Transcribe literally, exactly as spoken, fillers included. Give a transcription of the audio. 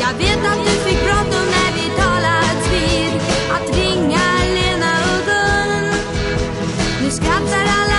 Jag vet att du fick bråttom när vi talades vid att ringa Lena och Gun. Nu skrattar alla